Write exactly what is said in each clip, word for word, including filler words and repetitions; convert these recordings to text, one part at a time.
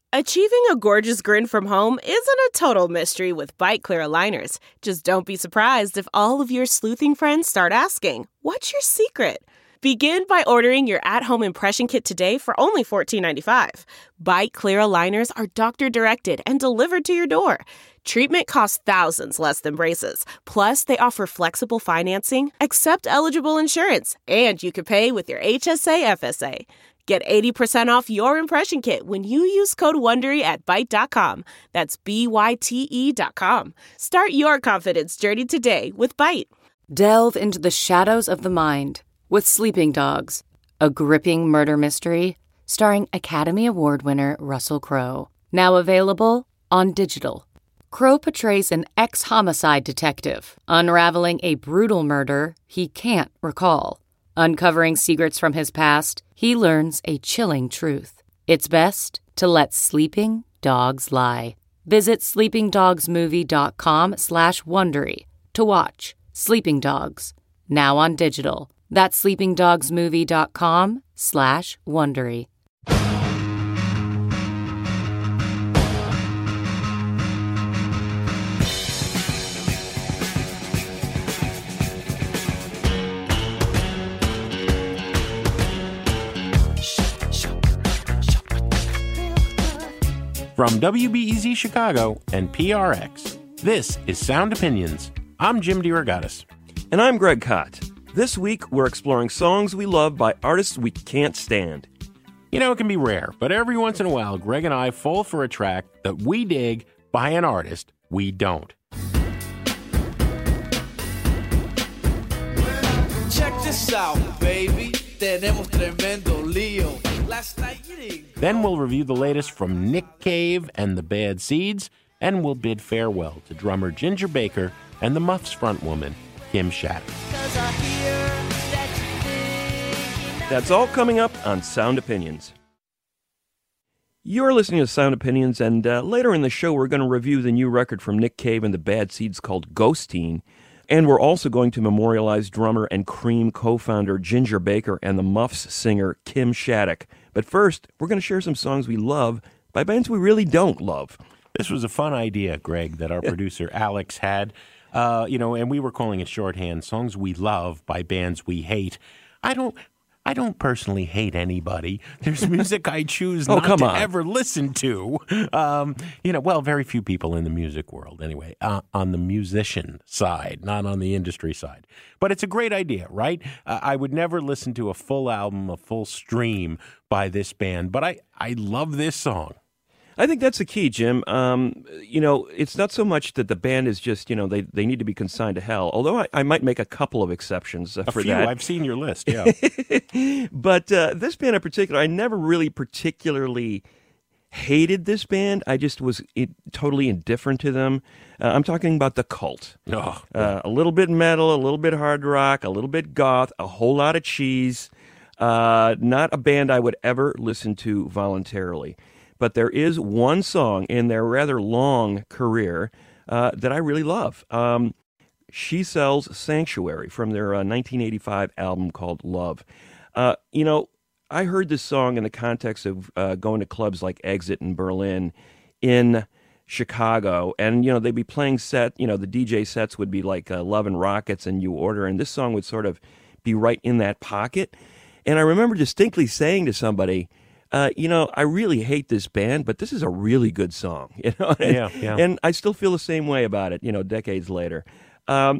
Achieving a gorgeous grin from home isn't a total mystery with Byte Clear aligners. Just don't be surprised if all of your sleuthing friends start asking, "What's your secret?" Begin by ordering your at-home impression kit today for only fourteen ninety-five. Byte Clear aligners are doctor-directed and delivered to your door. Treatment costs thousands less than braces. Plus, they offer flexible financing, accept eligible insurance, and you can pay with your H S A F S A. Get eighty percent off your impression kit when you use code WONDERY at byte dot com. That's B Y T E dot com. Start your confidence journey today with Byte. Delve into the shadows of the mind with Sleeping Dogs, a gripping murder mystery starring Academy Award winner Russell Crowe. Now available on digital. Crowe portrays an ex-homicide detective unraveling a brutal murder he can't recall. Uncovering secrets from his past, he learns a chilling truth. It's best to let sleeping dogs lie. Visit sleepingdogsmovie.com slash Wondery to watch Sleeping Dogs, now on digital. That's sleepingdogsmovie.com slash Wondery. From W B E Z Chicago and P R X, this is Sound Opinions. I'm Jim DeRogatis. And I'm Greg Kot. This week, we're exploring songs we love by artists we can't stand. You know, it can be rare, but every once in a while, Greg and I fall for a track that we dig by an artist we don't. Check this out, baby. Tenemos tremendo lío. Last night you didn't go. Then we'll review the latest from Nick Cave and the Bad Seeds, and we'll bid farewell to drummer Ginger Baker and the Muffs frontwoman, Kim Shattuck. That's all coming up on Sound Opinions. You're listening to Sound Opinions, and uh, later in the show, we're going to review the new record from Nick Cave and the Bad Seeds called Ghosteen. And we're also going to memorialize drummer and Cream co-founder Ginger Baker and the Muffs singer Kim Shattuck. But first, we're going to share some songs we love by bands we really don't love. This was a fun idea, Greg, that our producer Alex had. Uh, you know, and we were calling it shorthand, songs we love by bands we hate. I don't... I don't personally hate anybody. There's music I choose oh, not come to on. ever listen to. Um, you know, well, very few people in the music world anyway, uh, on the musician side, not on the industry side. But it's a great idea, right? Uh, I would never listen to a full album, a full stream by this band, but I, I love this song. I think that's the key, Jim. Um, you know, it's not so much that the band is just, you know, they, they need to be consigned to hell, although I, I might make a couple of exceptions uh, a for few. that. I've seen your list, yeah. But uh, this band in particular, I never really particularly hated this band. I just was it, totally indifferent to them. Uh, I'm talking about The Cult. Oh, uh, a little bit metal, a little bit hard rock, a little bit goth, a whole lot of cheese. Uh, not a band I would ever listen to voluntarily. But there is one song in their rather long career uh, that I really love. Um, She Sells Sanctuary from their uh, nineteen eighty-five album called Love. Uh, you know, I heard this song in the context of uh, going to clubs like Exit in Berlin in Chicago. And, you know, they'd be playing set, you know, the D J sets would be like uh, Love and Rockets and You Order. And this song would sort of be right in that pocket. And I remember distinctly saying to somebody, Uh, you know, I really hate this band, but this is a really good song. You know, and, yeah, yeah. and I still feel the same way about it. You know, decades later. Um,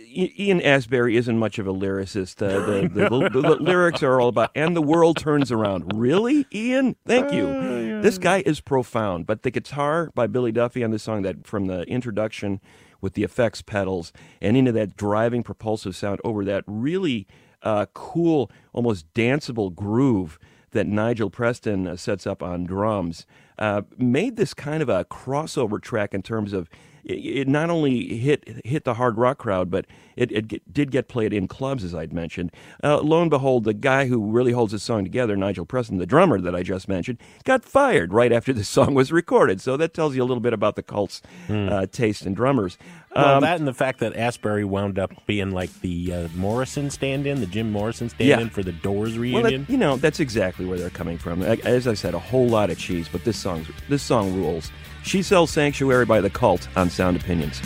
Ian Astbury isn't much of a lyricist. Uh, the, the, the, the lyrics are all about, and the world turns around. Really, Ian? Thank you. Uh, yeah. This guy is profound. But the guitar by Billy Duffy on this song, that from the introduction with the effects pedals and into that driving propulsive sound over that really uh, cool, almost danceable groove that Nigel Preston uh, sets up on drums, uh, made this kind of a crossover track in terms of it, it not only hit hit the hard rock crowd, but it, it get, did get played in clubs, as I'd mentioned. Uh, lo and behold, the guy who really holds this song together, Nigel Preston, the drummer that I just mentioned, got fired right after this song was recorded. So that tells you a little bit about the Cult's mm. uh, taste in drummers. Well, Um, that and the fact that Asbury wound up being like the uh, Morrison stand-in, the Jim Morrison stand-in Yeah. for the Doors well, reunion. that, you know, that's exactly where they're coming from. A- As I said, a whole lot of cheese, but this song, this song rules. She Sells Sanctuary by The Cult on Sound Opinions.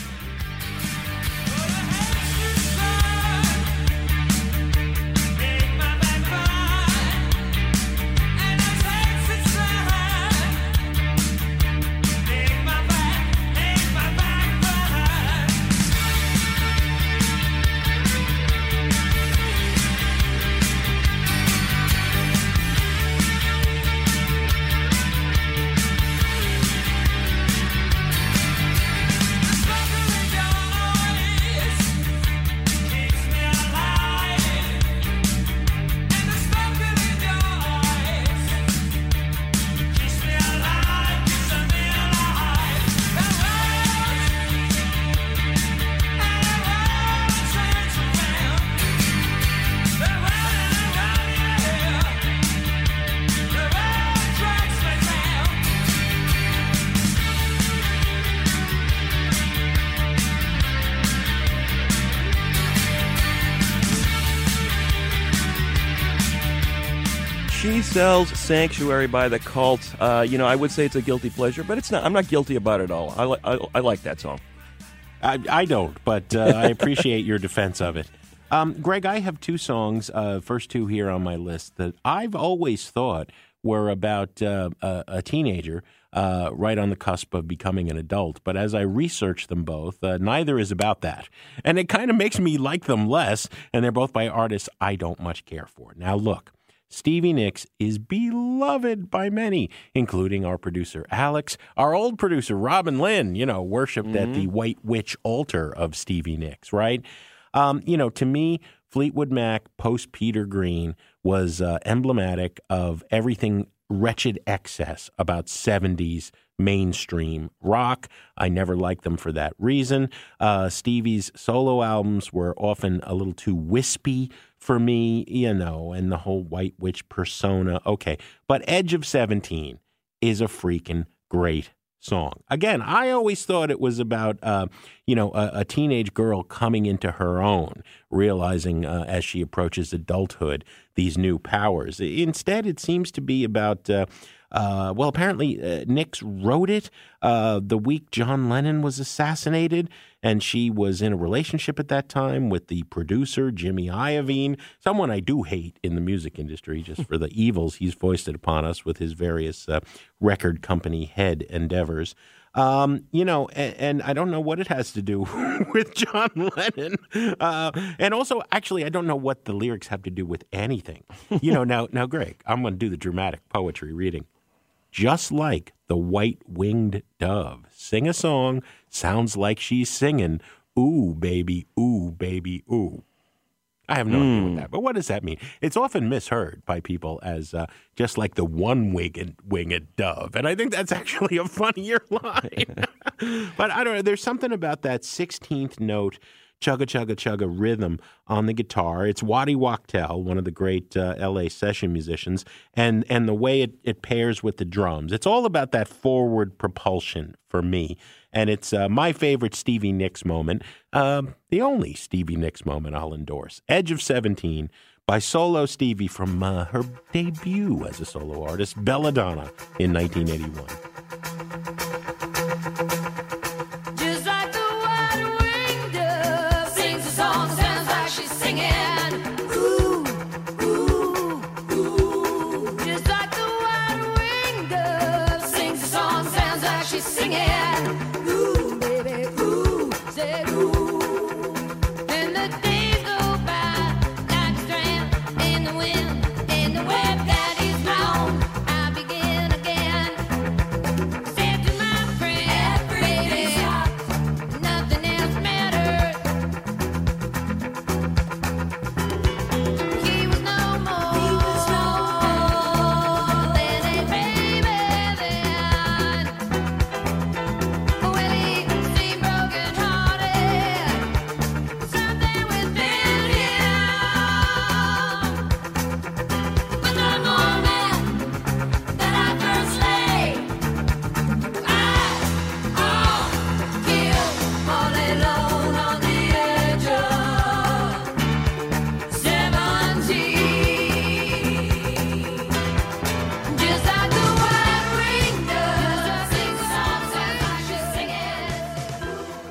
She Sells Sanctuary by The Cult. Uh, you know, I would say it's a guilty pleasure, but it's not. I'm not guilty about it at all. I, li- I, I like that song. I, I don't, but uh, I appreciate your defense of it. Um, Greg, I have two songs, uh, first two here on my list, that I've always thought were about uh, a, a teenager uh, right on the cusp of becoming an adult. But as I researched them both, uh, neither is about that. And it kind of makes me like them less, and they're both by artists I don't much care for. Now, look. Stevie Nicks is beloved by many, including our producer Alex, our old producer Robin Lynn, you know, worshipped mm-hmm. at the White Witch altar of Stevie Nicks, right? Um, you know, to me, Fleetwood Mac post Peter Green was uh, emblematic of everything wretched excess about seventies mainstream rock. I never liked them for that reason. Uh, Stevie's solo albums were often a little too wispy for me, you know, and the whole White Witch persona. Okay, but Edge of seventeen is a freaking great song. Again, I always thought it was about, uh, you know, a, a teenage girl coming into her own, realizing uh, as she approaches adulthood these new powers. Instead, it seems to be about, uh, uh, well, apparently uh, Nicks wrote it uh, the week John Lennon was assassinated, and she was in a relationship at that time with the producer, Jimmy Iovine, someone I do hate in the music industry just for the evils he's foisted upon us with his various uh, record company head endeavors. Um, you know, and, and I don't know what it has to do with John Lennon. Uh, and also, actually, I don't know what the lyrics have to do with anything. You know, now, now, Greg, I'm going to do the dramatic poetry reading. Just like the white-winged dove, sing a song, sounds like she's singing, ooh, baby, ooh, baby, ooh. I have no mm. idea what that, but what does that mean? It's often misheard by people as uh, just like the one-winged winged dove, and I think that's actually a funnier line. But I don't know, there's something about that sixteenth note, chugga, chugga, chugga rhythm on the guitar. It's Waddy Wachtel, one of the great uh, L A session musicians, and, and the way it, it pairs with the drums. It's all about that forward propulsion for me. And it's uh, my favorite Stevie Nicks moment, um, the only Stevie Nicks moment I'll endorse. Edge of seventeen by Solo Stevie from uh, her debut as a solo artist, Belladonna, in nineteen eighty-one.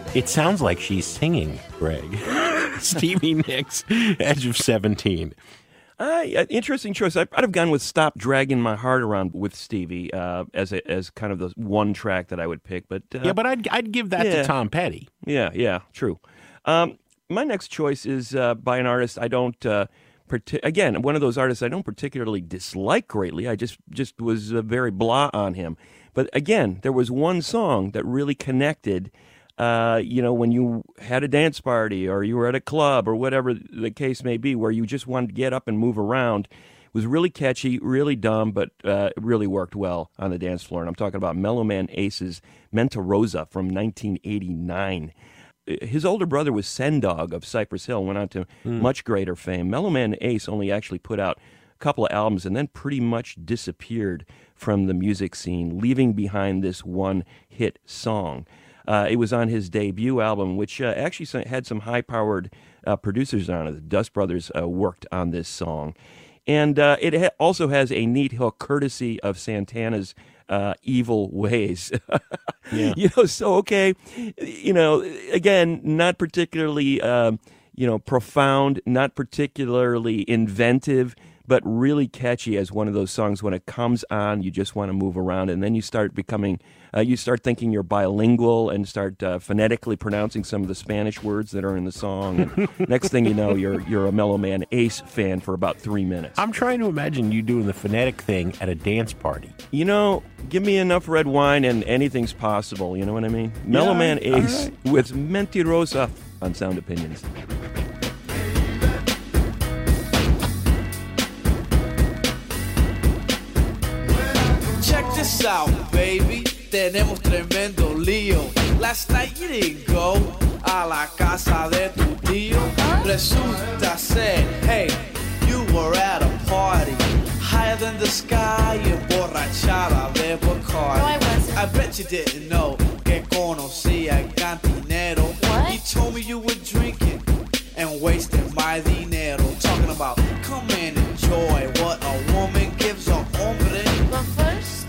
It sounds like she's singing, Greg. Stevie Nicks, Edge of seventeen. Uh, interesting choice. I'd have gone with "Stop Dragging My Heart Around" with Stevie uh, as a, as kind of the one track that I would pick. But uh, yeah, but I'd I'd give that yeah. to Tom Petty. Yeah, yeah, true. Um, my next choice is uh, by an artist I don't. Uh, partic- again, one of those artists I don't particularly dislike greatly. I just just was uh, very blah on him. But again, there was one song that really connected. Uh, you know, when you had a dance party or you were at a club or whatever the case may be, where you just wanted to get up and move around, it was really catchy, really dumb, but uh, it really worked well on the dance floor. And I'm talking about Mellow Man Ace's Menta Rosa from nineteen eighty-nine. His older brother was Sendog of Cypress Hill, went on to mm. much greater fame. Mellow Man Ace only actually put out a couple of albums and then pretty much disappeared from the music scene, leaving behind this one hit song. Uh, it was on his debut album, which uh, actually had some high-powered uh, producers on it. The Dust Brothers uh, worked on this song. And uh, it ha- also has a neat hook courtesy of Santana's uh, Evil Ways. yeah. You know, so, okay, you know, again, not particularly, uh, you know, profound, not particularly inventive, but really catchy as one of those songs. When it comes on, you just want to move around, and then you start becoming, uh, you start thinking you're bilingual and start uh, phonetically pronouncing some of the Spanish words that are in the song. And next thing you know, you're you're a Mellow Man Ace fan for about three minutes. I'm trying to imagine you doing the phonetic thing at a dance party. You know, give me enough red wine and anything's possible. You know what I mean? Yeah, Mellow Man Ace right. with Mentirosa on Sound Opinions. This out, baby, tenemos tremendo lío. Last night you didn't go a la casa de tu tío. Resulta ser, hey, you were at a party higher than the sky, emborrachada de Bacardi. No, I wasn't. I bet you didn't know que conocía el cantinero. What? He told me you were drinking and wasting my dinero. Talking about come and enjoy what a woman gives a hombre. But first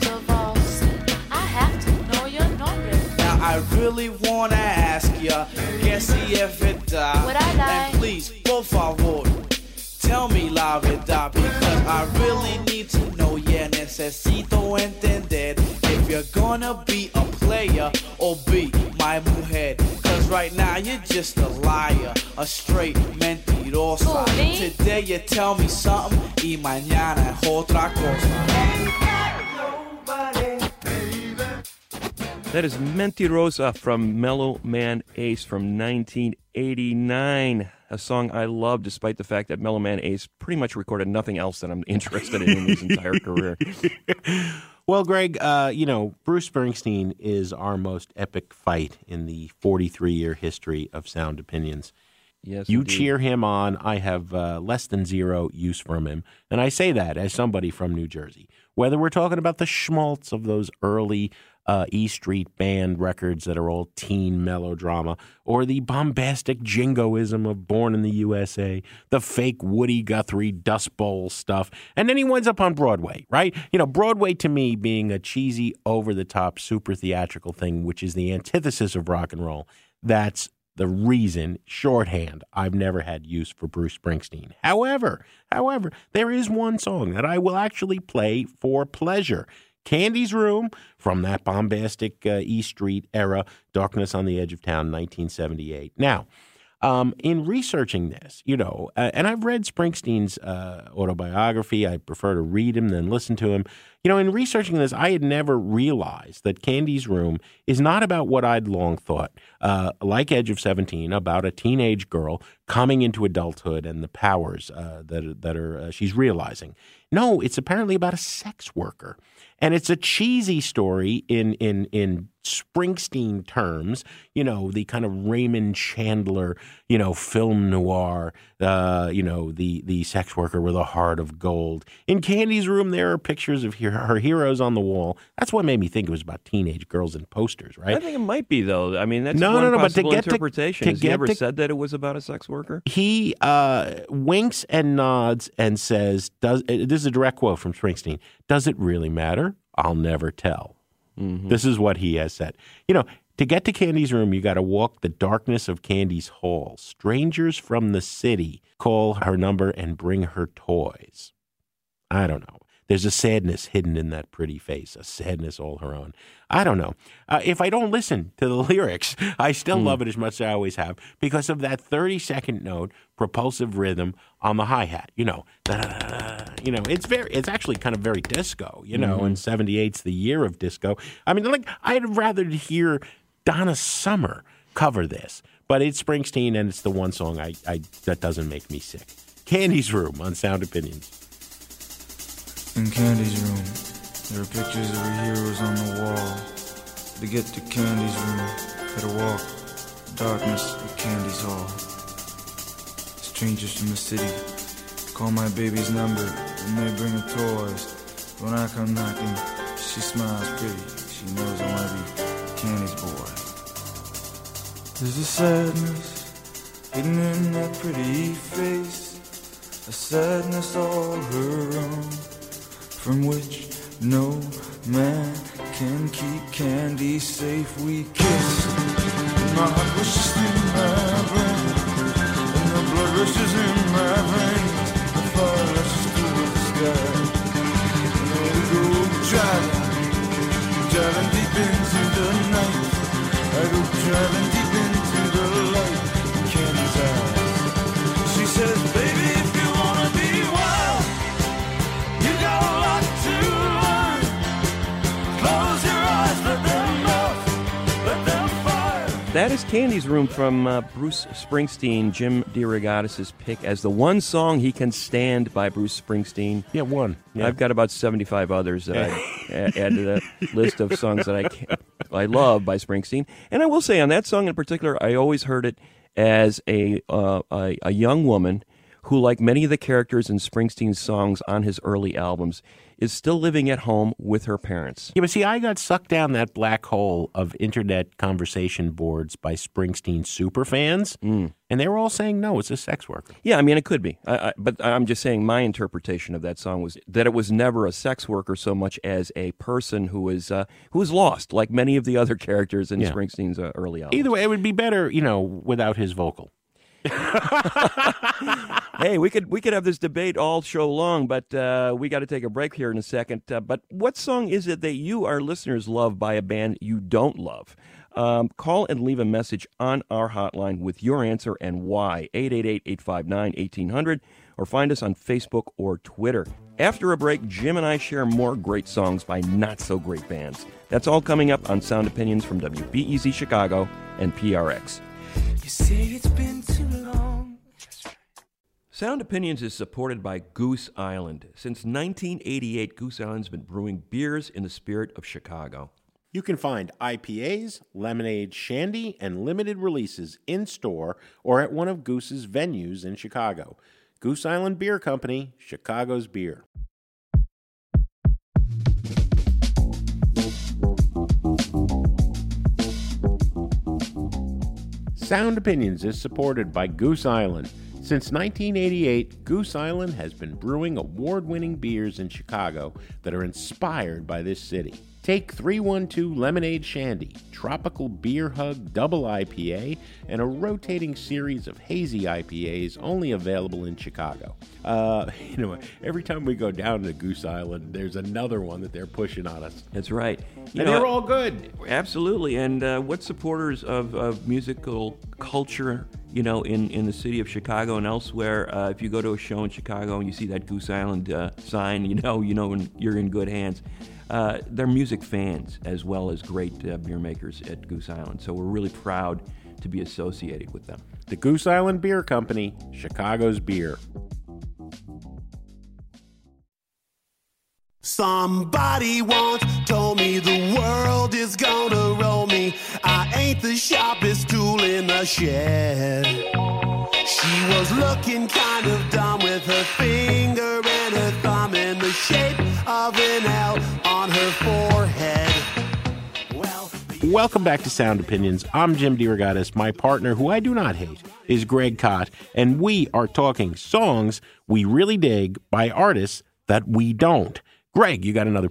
I really wanna ask ya, que si es verdad. Would I lie? And please, por favor, tell me la verdad, because I really need to know. Yeah, necesito entender if you're gonna be a player or be my mujer. Cause right now you're just a liar, a straight mentirosa. Who, me? Today you tell me something y mañana es otra cosa. That is Mentirosa from Mellow Man Ace from nineteen eighty-nine, a song I love despite the fact that Mellow Man Ace pretty much recorded nothing else that I'm interested in in his entire career. Well, Greg, uh, you know, Bruce Springsteen is our most epic fight in the forty-three-year history of Sound Opinions. Yes, you indeed. cheer him on. I have uh, less than zero use from him. And I say that as somebody from New Jersey. Whether we're talking about the schmaltz of those early uh, E Street Band records that are all teen melodrama, or the bombastic jingoism of Born in the U S A, the fake Woody Guthrie Dust Bowl stuff, and then he winds up on Broadway, right? You know, Broadway to me being a cheesy, over-the-top, super theatrical thing, which is the antithesis of rock and roll. That's the reason, shorthand, I've never had use for Bruce Springsteen. However, however, there is one song that I will actually play for pleasure. Candy's Room from that bombastic uh, E Street era, Darkness on the Edge of Town, nineteen seventy-eight. Now, um, in researching this, you know, uh, and I've read Springsteen's uh, autobiography. I prefer to read him than listen to him. You know, in researching this, I had never realized that Candy's Room is not about what I'd long thought, uh, like Edge of seventeen, about a teenage girl coming into adulthood and the powers uh, that, that are uh, she's realizing. No, it's apparently about a sex worker. And it's a cheesy story in in in Springsteen terms, you know, the kind of Raymond Chandler, you know, film noir, uh, you know, the the sex worker with a heart of gold. In Candy's Room, there are pictures of her, her heroes on the wall. That's what made me think it was about teenage girls and posters, right? I think it might be, though. I mean, that's no, one no, no, possible but to get interpretation. To, to Has he get ever to, said that it was about a sex worker? He uh, winks and nods and says, "Does this is a direct quote from Springsteen, does it really matter? I'll never tell." Mm-hmm. This is what he has said. You know, To get to Candy's room, you got to walk the darkness of Candy's hall. Strangers from the city call her number and bring her toys. I don't know. There's a sadness hidden in that pretty face, a sadness all her own. I don't know. Uh, if I don't listen to the lyrics, I still mm. love it as much as I always have because of that thirty-second note, propulsive rhythm on the hi-hat. You know, you know, it's very, it's actually kind of very disco, you know, mm-hmm. and seventy-eight's the year of disco. I mean, like, I'd rather hear Donna Summer cover this, but it's Springsteen, and it's the one song I, I that doesn't make me sick. Candy's Room on Sound Opinions. In Candy's room, there are pictures of her heroes on the wall. To get to Candy's room, gotta walk the darkness of Candy's hall. Strangers from the city call my baby's number and they bring her toys. When I come knocking, she smiles pretty. She knows I wanna be Candy's boy. There's a sadness hidden in that pretty face, a sadness all her own, from which no man can keep Candy safe. We kiss, and my heart rushes through my brain, and the blood rushes in my veins, the fire rushes through the sky, and there we go driving, driving deep into the night. I go driving deep into the light in Candy's eyes. She says, baby, if you wanna be wild, you got a lot to learn. Close your eyes, let them melt, let them fire. That is Candy's Room from uh, Bruce Springsteen, Jim DeRogatis' pick as the one song he can stand by Bruce Springsteen. Yeah, one. Yeah. I've got about seventy-five others that I add to that list of songs that I can, I love by Springsteen. And I will say on that song in particular, I always heard it as a uh, a, a young woman who, like many of the characters in Springsteen's songs on his early albums, is still living at home with her parents. Yeah, but see, I got sucked down that black hole of internet conversation boards by Springsteen superfans, mm. and they were all saying, no, it's a sex worker. Yeah, I mean, it could be. I, I, but I'm just saying my interpretation of that song was that it was never a sex worker so much as a person who is uh, who was lost, like many of the other characters in yeah. Springsteen's uh, early albums. Either way, it would be better, you know, without his vocal. Hey, we could we could have this debate all show long, but uh, we got to take a break here in a second. Uh, but what song is it that you, our listeners, love by a band you don't love? Um, call and leave a message on our hotline with your answer and why. eight eight eight, eight five nine, one eight hundred, or find us on Facebook or Twitter. After a break, Jim and I share more great songs by not-so-great bands. That's all coming up on Sound Opinions from W B E Z Chicago and P R X. You say it's been too long. Sound Opinions is supported by Goose Island. Since nineteen eighty-eight, Goose Island's been brewing beers in the spirit of Chicago. You can find I P As, lemonade, shandy, and limited releases in-store or at one of Goose's venues in Chicago. Goose Island Beer Company, Chicago's beer. Sound Opinions is supported by Goose Island. Since nineteen eighty-eight, Goose Island has been brewing award-winning beers in Chicago that are inspired by this city. Take three one two Lemonade Shandy, Tropical Beer Hug Double I P A, and a rotating series of hazy I P As only available in Chicago. Uh, you know, every time we go down to Goose Island, there's another one that they're pushing on us. That's right. You and know, they're all good. Absolutely. And uh, what supporters of, of musical culture, you know, in, in the city of Chicago and elsewhere, uh, if you go to a show in Chicago and you see that Goose Island uh, sign, you know, you know when you're in good hands. Uh, they're music fans as well as great uh, beer makers at Goose Island. So we're really proud to be associated with them. The Goose Island Beer Company, Chicago's beer. Somebody once told me the world is gonna roll me. I ain't the sharpest tool in the shed. She was looking kind of dumb with her finger and her thumb in the shape of an L on her forehead. Well, Welcome back to Sound Opinions. I'm Jim DeRogatis. My partner, who I do not hate, is Greg Kot, and we are talking songs we really dig by artists that we don't. Greg, you got another pick.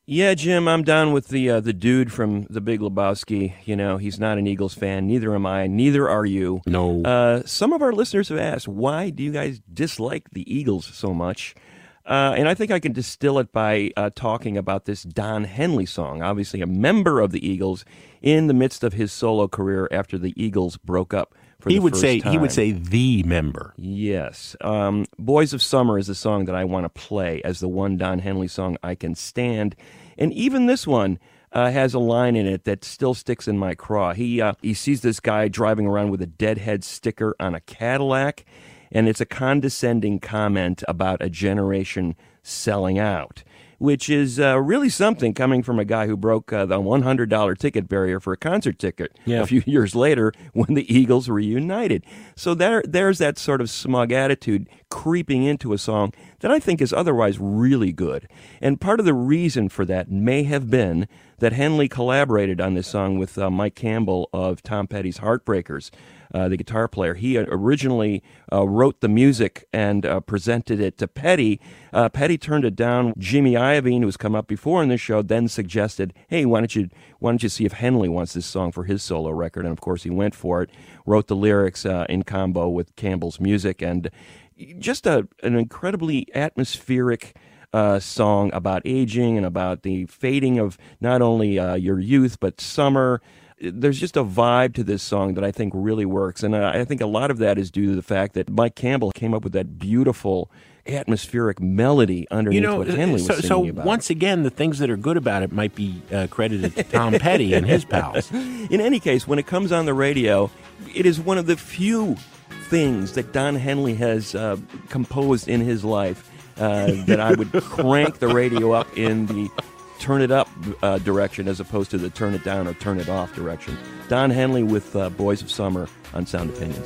Yeah, Jim, I'm down with the uh, the dude from The Big Lebowski. You know, he's not an Eagles fan. Neither am I. Neither are you. No. Uh, some of our listeners have asked, why do you guys dislike the Eagles so much? Uh, and I think I can distill it by uh, talking about this Don Henley song, obviously a member of the Eagles in the midst of his solo career after the Eagles broke up for he the would first say time. he would say the member. Yes. Um, Boys of Summer is the song that I want to play as the one Don Henley song I can stand. And even this one uh, has a line in it that still sticks in my craw. He, uh, he sees this guy driving around with a Deadhead sticker on a Cadillac, and it's a condescending comment about a generation selling out, which is uh, really something coming from a guy who broke uh, the one hundred dollars ticket barrier for a concert ticket Yeah. a few years later when the Eagles reunited. So there, there's that sort of smug attitude creeping into a song that I think is otherwise really good. And part of the reason for that may have been that Henley collaborated on this song with uh, Mike Campbell of Tom Petty's Heartbreakers, uh, the guitar player. He originally uh, wrote the music and uh, presented it to Petty. Uh, Petty turned it down. Jimmy Iovine, who's come up before in this show, then suggested, hey, why don't you why don't you see if Henley wants this song for his solo record? And, of course, he went for it, wrote the lyrics uh, in combo with Campbell's music, and just a, an incredibly atmospheric uh, song about aging and about the fading of not only uh, your youth, but summer. There's just a vibe to this song that I think really works. And I think a lot of that is due to the fact that Mike Campbell came up with that beautiful atmospheric melody underneath You know, what Henley was so, singing so about. once again, the things that are good about it might be uh, credited to Tom Petty and his pals. In any case, when it comes on the radio, it is one of the few things that Don Henley has uh, composed in his life uh, that I would crank the radio up in the turn it up uh, direction as opposed to the turn it down or turn it off direction. Don Henley with uh, Boys of Summer on Sound Opinions.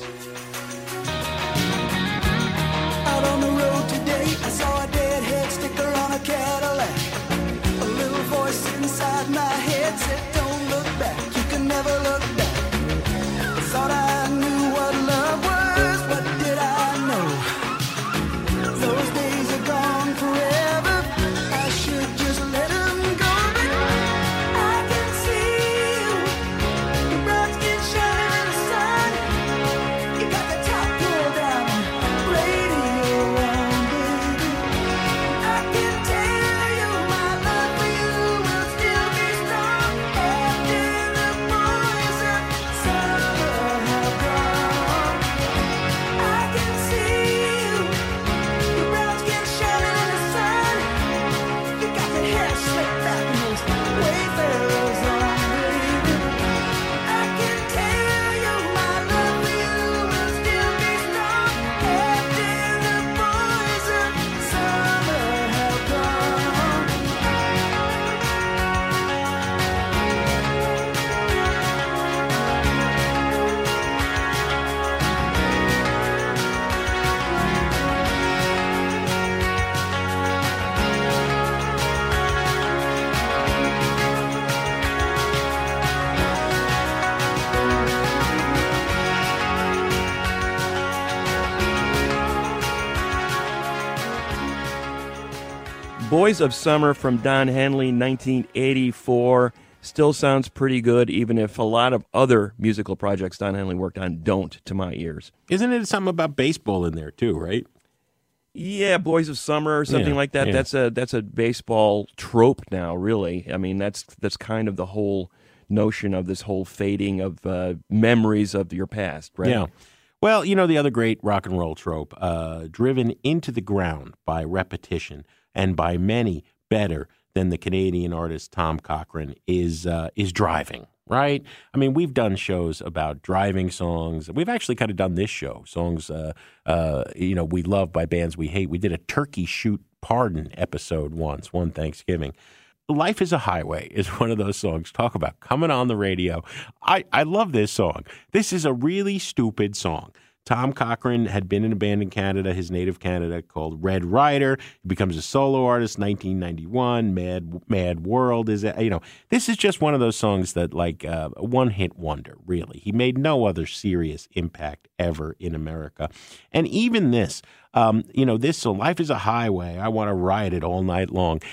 Out on the road today, I saw a Deadhead sticker on a Cadillac. A little voice inside my head said, don't look back, you can never look back. I thought I knew what love was, what did I know? Those days are gone forever, I should just let them go. But I can see you, your bright skin shining in the sun. You got the top pulled down, radio on, baby. I can tell you my love for you will still be strong after the boys of summer have gone. I can see you, your brown skin shining in the sun. You got your hair slicked back and those wayfarers on, baby. I can tell you my love for you will still be strong after the boys of summer have gone. Boys of Summer from Don Henley, nineteen eighty-four. Still sounds pretty good, even if a lot of other musical projects Don Henley worked on don't, to my ears. Isn't it something about baseball in there too, right? Yeah, Boys of Summer or something Yeah, like that. yeah. That's a that's a baseball trope now, really. I mean, that's that's kind of the whole notion of this whole fading of uh, memories of your past, right? Yeah. Well, you know, the other great rock and roll trope, uh, driven into the ground by repetition and by many better than the Canadian artist Tom Cochrane, is uh, is driving, right? I mean, we've done shows about driving songs. We've actually kind of done this show, songs, uh, uh, you know, we love by bands we hate. We did a Turkey Shoot Pardon episode once, one Thanksgiving. Life is a Highway is one of those songs. Talk about coming on the radio. I, I love this song. This is a really stupid song. Tom Cochrane had been in a band in Canada, his native Canada, called Red Rider. He becomes a solo artist, nineteen ninety-one. Mad Mad World is, you know, this is just one of those songs that, like, uh, a one-hit wonder, really. He made no other serious impact ever in America. And even this, um, you know, this, so Life is a Highway, I want to ride it all night long.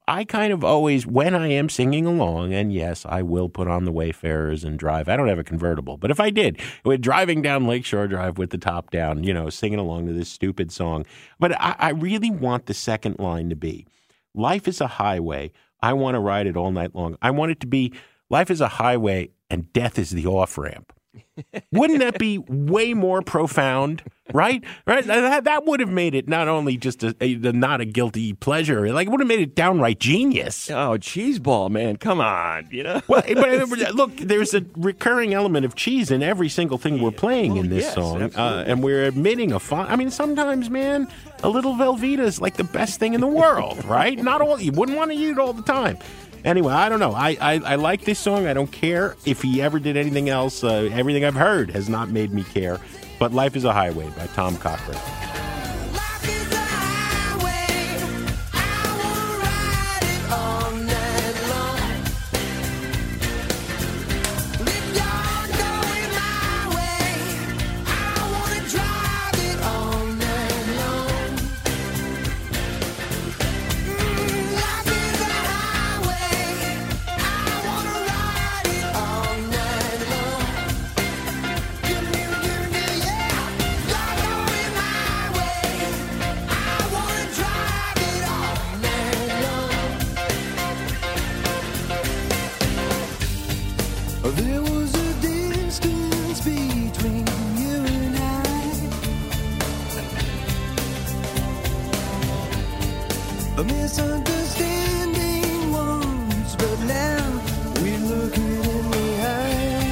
I kind of always, when I am singing along, and yes, I will put on the Wayfarers and drive. I don't have a convertible, but if I did, we're driving down Lakeshore Drive with the top down, you know, singing along to this stupid song. But I, I really want the second line to be, life is a highway. I want to ride it all night long. I want it to be, life is a highway and death is the off-ramp. Wouldn't that be way more profound, right? Right? That, that would have made it not only just a, a not a guilty pleasure, like it would have made it downright genius. Oh, cheeseball, man, come on, you know. Well, but look, there's a recurring element of cheese in every single thing we're playing well, in this yes, song, uh, absolutely. and we're admitting a fun. I mean, sometimes, man, a little Velveeta is like the best thing in the world, right? Not all you wouldn't want to eat it all the time. Anyway, I don't know. I, I, I like this song. I don't care if he ever did anything else. Uh, everything I've heard has not made me care. But Life is a Highway by Tom Cochrane. Life is a highway. I wanna ride it all night long. If you're going my way, I wanna drive it all night long. Mm, life is a highway. I wanna ride it all night long. Give me, give me, yeah. You're going my way. I wanna drive it all night long. There was a distance between you and I, a misunderstanding once, but now we look it in the eye.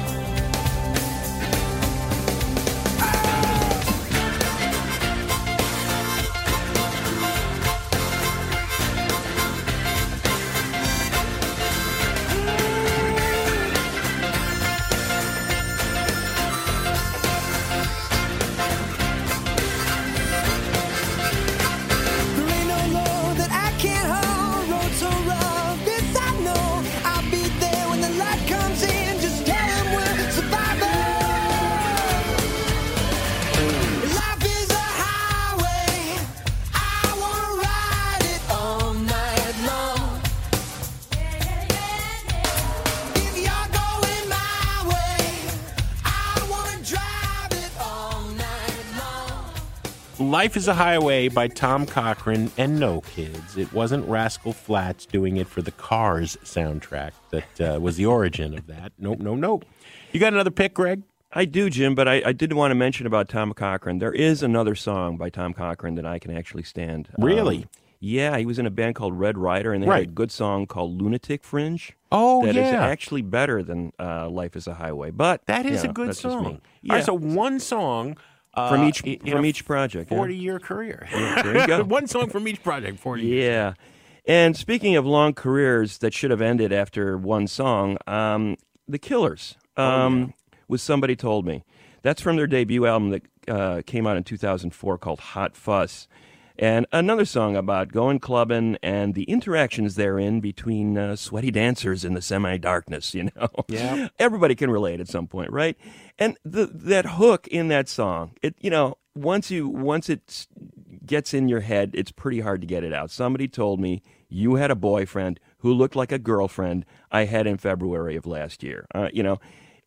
There ain't no law that I can't hold. Road so rough, this I know. I'll be there when the light comes in. Just tell 'em we're survivors. Life is a highway. I wanna ride it all night long. If you're going my way, I wanna drive it all night long. Life is a Highway by Tom Cochrane. And no, kids, it wasn't Rascal Flatts doing it for the Cars soundtrack that uh, was the origin of that. Nope, nope, nope. You got another pick, Greg? I do, Jim, but I, I did want to mention about Tom Cochrane. There is another song by Tom Cochrane that I can actually stand. Really? Um, yeah, he was in a band called Red Rider, and they had Right. a good song called Lunatic Fringe. Oh, That is yeah. actually better than uh, Life is a Highway. But That is you know, a good that's just me. song. Yeah. All right, so one song uh, from each in from a each project. yeah. forty-year career. there you go. One song from each project, forty years. Yeah. And speaking of long careers that should have ended after one song, um, The Killers um, was Somebody Told Me. That's from their debut album that uh, came out in two thousand four called Hot Fuss. And another song about going clubbing and the interactions therein between uh, sweaty dancers in the semi-darkness, you know? Yeah. Everybody can relate at some point, right? And the, that hook in that song, it you know, once you once it s- gets in your head, it's pretty hard to get it out. Somebody told me you had a boyfriend who looked like a girlfriend I had in February of last year. Uh, you know,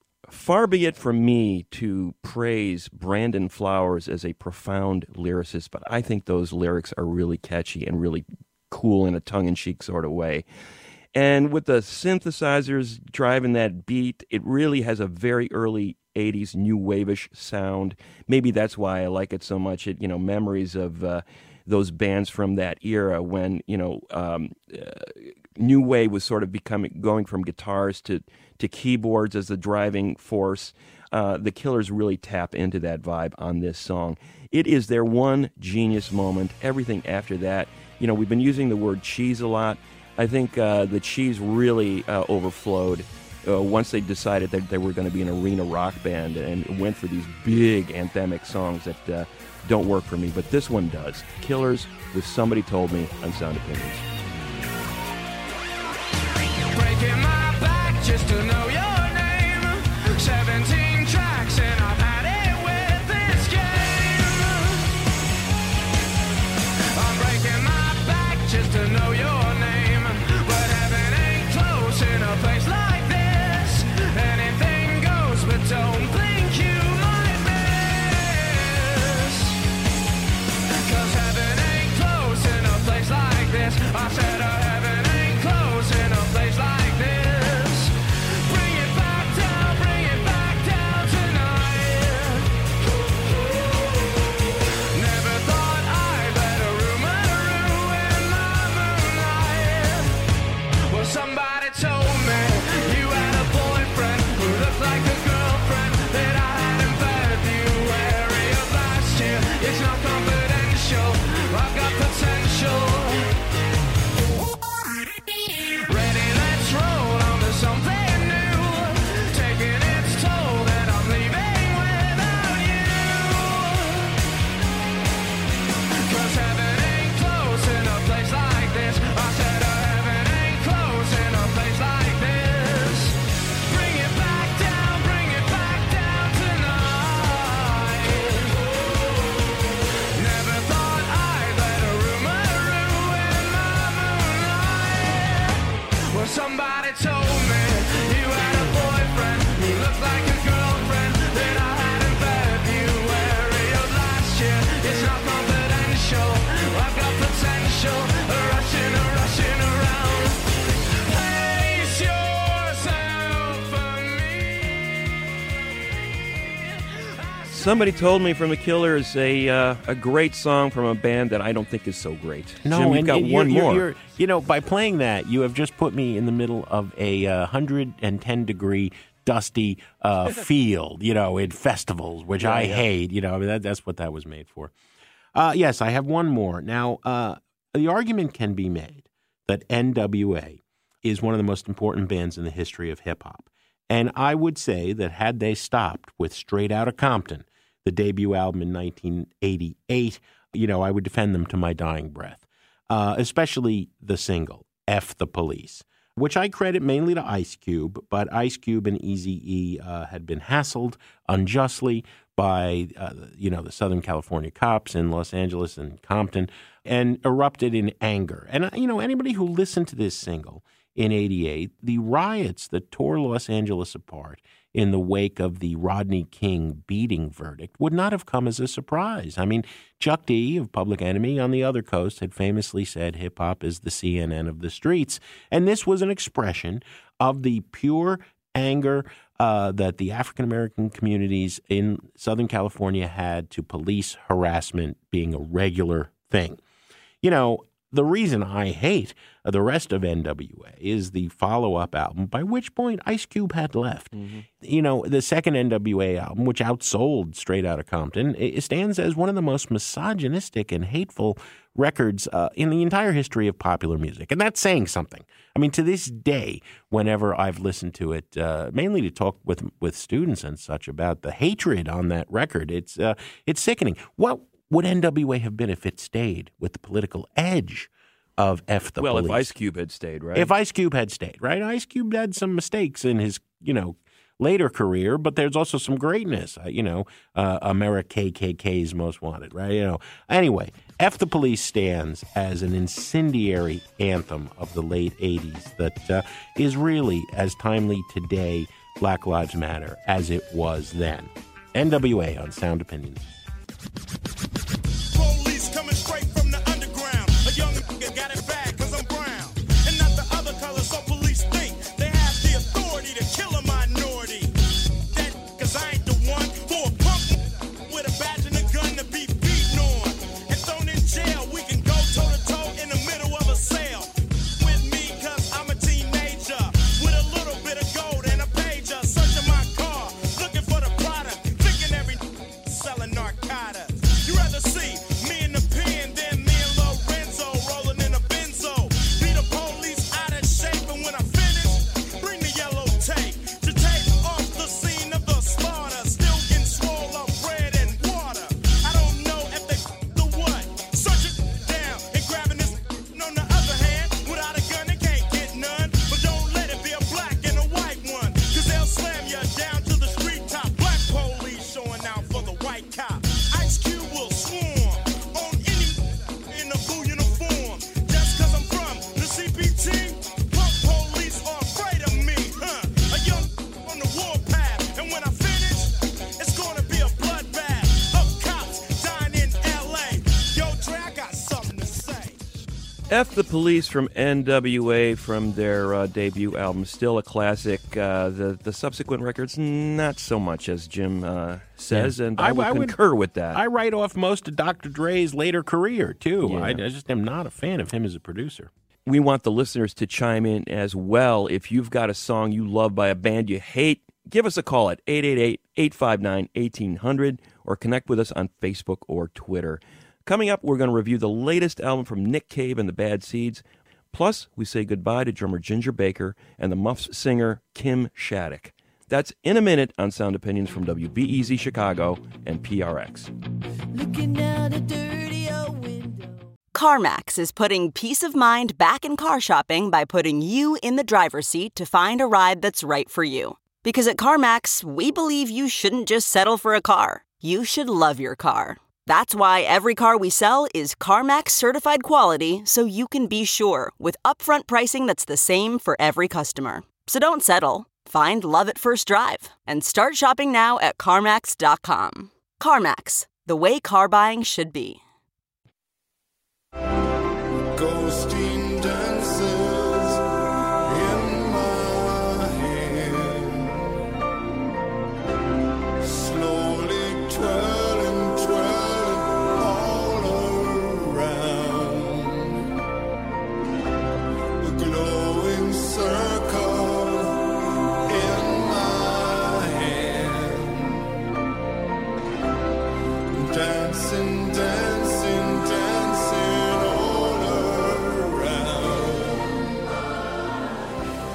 far be it from me to praise Brandon Flowers as a profound lyricist, but I think those lyrics are really catchy and really cool in a tongue-in-cheek sort of way. And with the synthesizers driving that beat, it really has a very early eighties new wave-ish sound. Maybe that's why I like it so much. It, you know, memories of uh, those bands from that era when, you know, um, uh, new wave was sort of becoming going from guitars to to keyboards as the driving force. Uh, the Killers really tap into that vibe on this song. It is their one genius moment. Everything after that, you know, we've been using the word cheese a lot. I think uh, the cheese really uh, overflowed uh, once they decided that they were going to be an arena rock band and went for these big anthemic songs that uh, don't work for me. But this one does. Killers with Somebody Told Me on Sound Opinions. Breaking my back just to know your name. Seventeen tracks and I've had it with this game. I'm breaking my back just to know your name. somebody told me from the Killers a uh, a great song from a band that I don't think is so great. No, Jim, you've and, got and one you're, more. You're, you're, you know, by playing that, you have just put me in the middle of a uh, one hundred ten degree dusty uh, field, you know, in festivals, which Yeah, I yeah. hate. You know, I mean, that, that's what that was made for. Uh, yes, I have one more. Now, uh, the argument can be made that N W A is one of the most important bands in the history of hip-hop. And I would say that had they stopped with Straight Outta Compton, the debut album in nineteen eighty-eight, you know, I would defend them to my dying breath, uh, especially the single, F the Police, which I credit mainly to Ice Cube, but Ice Cube and Eazy-E uh, had been hassled unjustly by, uh, you know, the Southern California cops in Los Angeles and Compton, and erupted in anger. And, uh, you know, anybody who listened to this single in eighty-eight, the riots that tore Los Angeles apart in the wake of the Rodney King beating verdict would not have come as a surprise. I mean, Chuck D of Public Enemy on the other coast had famously said hip-hop is the C N N of the streets. And this was an expression of the pure anger uh, that the African-American communities in Southern California had to police harassment being a regular thing. You know, the reason I hate the rest of N W A is the follow-up album, by which point Ice Cube had left. Mm-hmm. You know, the second N W A album, which outsold Straight Outta Compton, it stands as one of the most misogynistic and hateful records uh, in the entire history of popular music. And that's saying something. I mean, to this day, whenever I've listened to it, uh, mainly to talk with with students and such about the hatred on that record, it's uh, it's sickening. What would N W A have been if it stayed with the political edge of F the well, Police? if Ice Cube had stayed, right? If Ice Cube had stayed, right? Ice Cube had some mistakes in his, you know, later career, but there's also some greatness. Uh, you know, uh, America K K K's Most Wanted, right? You know. Anyway, F the Police stands as an incendiary anthem of the late eighties that uh, is really as timely today, Black Lives Matter, as it was then. N W A on Sound Opinions. Police coming straight from the underground. A young nigga got it bad cause I'm brown. And not the other color, so police think they have the authority to kill a minority. That cause I ain't the one for a punk with a badge and a gun to be beaten on. And thrown in jail, we can go toe to toe in the middle of a sale. With me cause I'm a teenager. With a little bit of gold and a pager. Searching my car, looking for the product. Thinking every selling narcotics. You rather see me in the pen than me and Lorenzo rolling in a benzo. Be the police out of shape, and when I finish, bring the yellow tape to take off the scene of the slaughter. Still getting swole up bread and water. I don't know if they the what. Search it down and grabbing this. On the other hand, without a gun, they can't get none. But don't let it be a black and a white one, cause they'll slam you down to the street top. Black police showing out for the white cop. Ice Cube will swarm on any in a blue uniform. Just cause I'm from the C P T, punk police are afraid of me, huh? A young on the warpath, and when I finish, it's gonna be a bloodbath of cops dying in L A. Yo, Dre, I got something to say. F the Police from N W A from their uh, debut album, still a classic. Uh, the the subsequent records, not so much, as Jim uh, says, and I, I- will I would- concur with that. I write off most of Doctor Dre's later career, too. Yeah. I, I just am not a fan of him as a producer. We want the listeners to chime in as well. If you've got a song you love by a band you hate, give us a call at eight eight eight, eight five nine, one eight hundred or connect with us on Facebook or Twitter. Coming up, we're going to review the latest album from Nick Cave and the Bad Seeds. Plus, we say goodbye to drummer Ginger Baker and the Muffs singer Kim Shattuck. That's in a minute on Sound Opinions from W B E Z Chicago and P R X. Looking out a dirty old window. CarMax is putting peace of mind back in car shopping by putting you in the driver's seat to find a ride that's right for you. Because at CarMax, we believe you shouldn't just settle for a car. You should love your car. That's why every car we sell is CarMax certified quality, so you can be sure with upfront pricing that's the same for every customer. So don't settle. Find love at first drive and start shopping now at CarMax dot com. CarMax, the way car buying should be. Ghosting dances in my head, slowly twirling.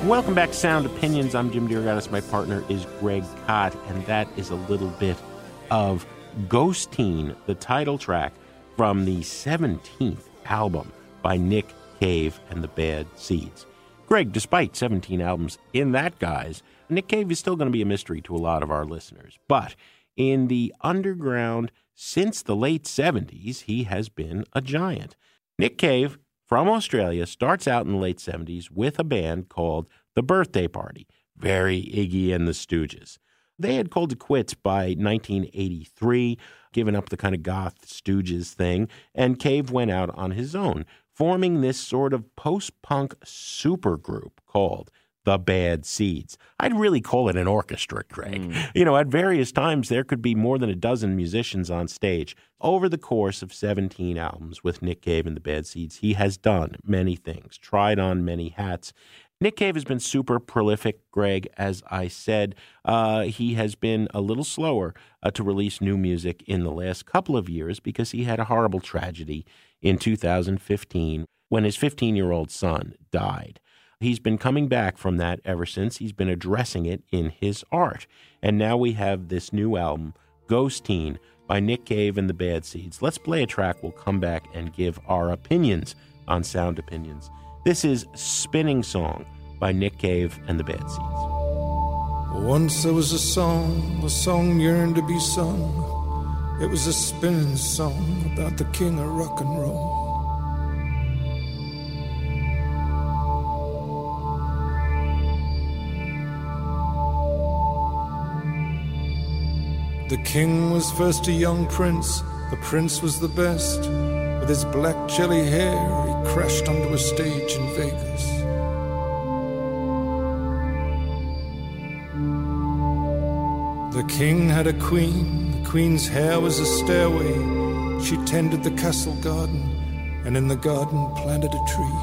Welcome back to Sound Opinions. I'm Jim DeRogatis. My partner is Greg Kot, and that is a little bit of Ghosteen, the title track from the seventeenth album by Nick Cave and the Bad Seeds. Greg, despite seventeen albums in that guise, Nick Cave is still going to be a mystery to a lot of our listeners. But in the underground since the late seventies, he has been a giant. Nick Cave, from Australia, starts out in the late seventies with a band called The Birthday Party, very Iggy and the Stooges. They had called it quits by nineteen eighty-three, given up the kind of goth Stooges thing, and Cave went out on his own, forming this sort of post-punk supergroup called The Bad Seeds. I'd really call it an orchestra, Craig. Mm. You know, at various times, there could be more than a dozen musicians on stage. Over the course of seventeen albums with Nick Cave and the Bad Seeds, he has done many things, tried on many hats. Nick Cave has been super prolific, Greg, as I said. Uh, he has been a little slower uh, to release new music in the last couple of years because he had a horrible tragedy in two thousand fifteen when his fifteen-year-old son died. He's been coming back from that ever since. He's been addressing it in his art. And now we have this new album, Ghosteen, by Nick Cave and the Bad Seeds. Let's play a track. We'll come back and give our opinions on Sound Opinions. This is Spinning Song by Nick Cave and the Bad Seeds. Once there was a song, a song yearned to be sung. It was a spinning song about the king of rock and roll. The king was first a young prince, the prince was the best. With his black jelly hair, he crashed onto a stage in Vegas. The king had a queen, the queen's hair was a stairway. She tended the castle garden, and in the garden planted a tree.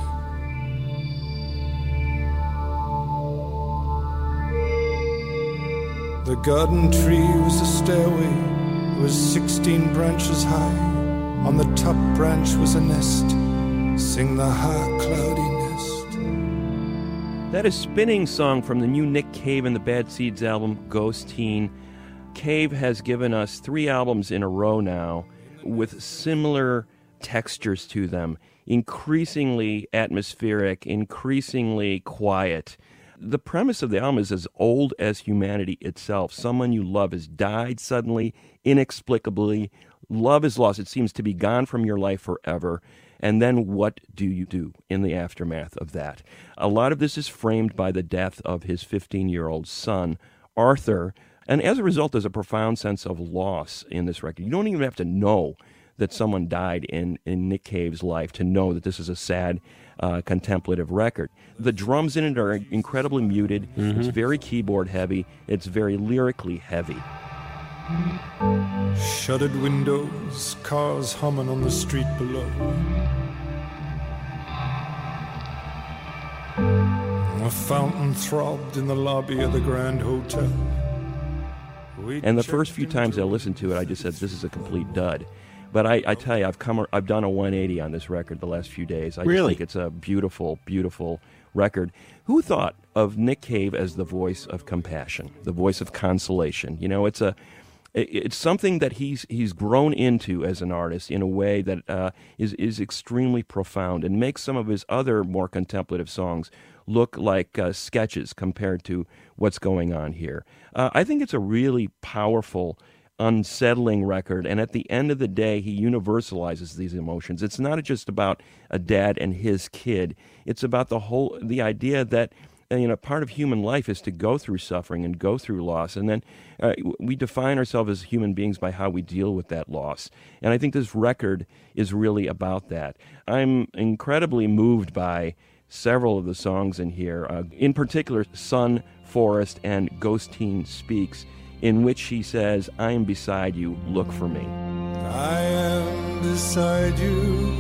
The garden tree was a stairway, it was sixteen branches high. On the top branch was a nest, sing the high cloudy nest. That is Spinning Song from the new Nick Cave and the Bad Seeds album, Ghosteen. Cave has given us three albums in a row now with similar textures to them, increasingly atmospheric, increasingly quiet. The premise of the album is as old as humanity itself. Someone you love has died suddenly, inexplicably. Love is lost. It seems to be gone from your life forever. And then what do you do in the aftermath of that? A lot of this is framed by the death of his fifteen-year-old son, Arthur. And as a result, there's a profound sense of loss in this record. You don't even have to know that someone died in, in Nick Cave's life to know that this is a sad, uh, contemplative record. The drums in it are incredibly muted. Mm-hmm. It's very keyboard heavy. It's very lyrically heavy. Shuttered windows, cars humming on the street below. A fountain throbbed in the lobby of the Grand Hotel. We and the first few times I listened to it, I just said, this is a complete dud. But I, I tell you, I've come, I've done a one eighty on this record the last few days. I really? just think it's a beautiful, beautiful record. Who thought of Nick Cave as the voice of compassion, the voice of consolation? You know, it's a, it's something that he's he's grown into as an artist in a way that uh, is is extremely profound and makes some of his other more contemplative songs look like uh, sketches compared to what's going on here. Uh, I think it's a really powerful, unsettling record, and at the end of the day, he universalizes these emotions. It's not just about a dad and his kid. It's about the whole, the idea that, you know, part of human life is to go through suffering and go through loss, and then uh, we define ourselves as human beings by how we deal with that loss. And I think this record is really about that. I'm incredibly moved by several of the songs in here, uh, in particular, Sun, Forest, and Ghosteen Speaks, in which he says, I am beside you, look for me. I am beside you,